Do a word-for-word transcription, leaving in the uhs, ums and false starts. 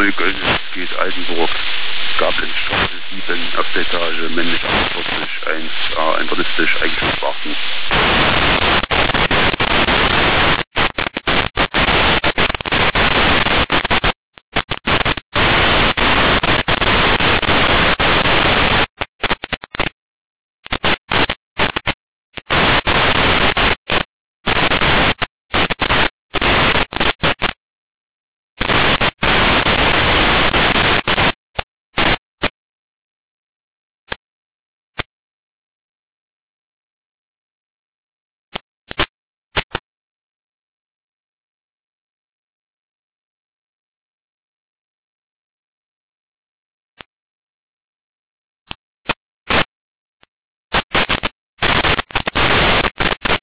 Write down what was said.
Neukölln-Geht Altenburg, Gabelstraße sieben, erste Etage, männlich achtundvierzig, eins A, internistisch, Eigenschutzwarten.